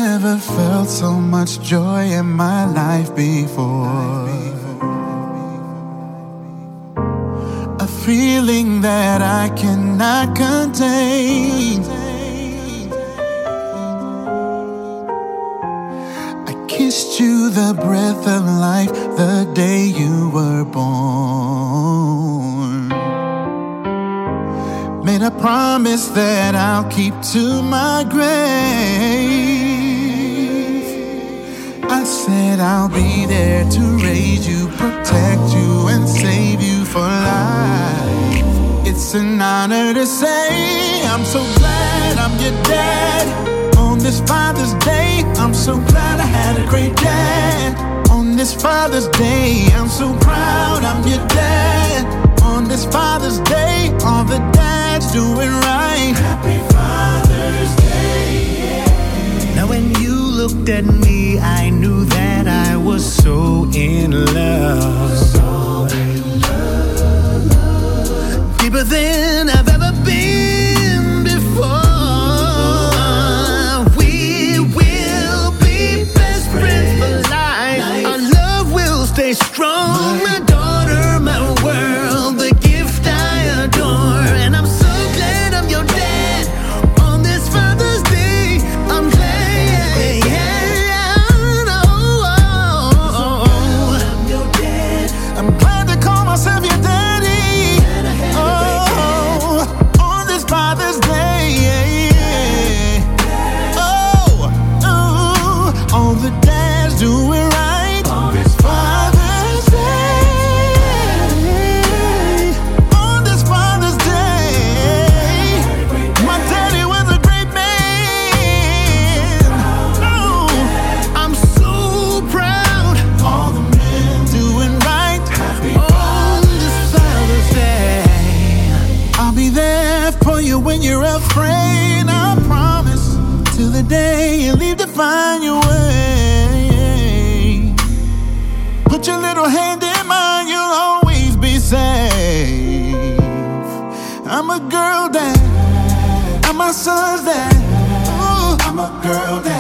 never felt so much joy in my life before. A feeling that I cannot contain. I kissed you, the breath of life, the day you were born. Made a promise that I'll keep to my grave. I said I'll be there to raise you, protect you, and save you for life. It's an honor to say I'm so glad I'm your dad. On this Father's Day, I'm so glad I had a great dad. On this Father's Day, I'm so proud I'm your dad. On this Father's Day, all the dads doing right. Happy Father's Day, yeah. Now when you looked at me, I knew that I was so in love. So in love. Deeper than I've ever been before. We will be best friends for life. Our love will stay strong. My daughter, my world, the gift I adore. And I'm so glad I'm your dad. On this Father's Day, I'm glad, yeah. I'm your dad. I'm glad to call myself your daddy. Oh, on this Father's Day, yeah. Oh, all the dads doing right. On this Father's Day, on this Father's Day, my daddy was a great man. Oh, I'm so proud. all the men doing right. On this Father's Day, I'll be there for you when you're afraid. I promise. Till the day you leave to find your way. Put your little hand in mine, you'll always be safe. I'm a girl dad. I'm my son's dad. Ooh, I'm a girl dad.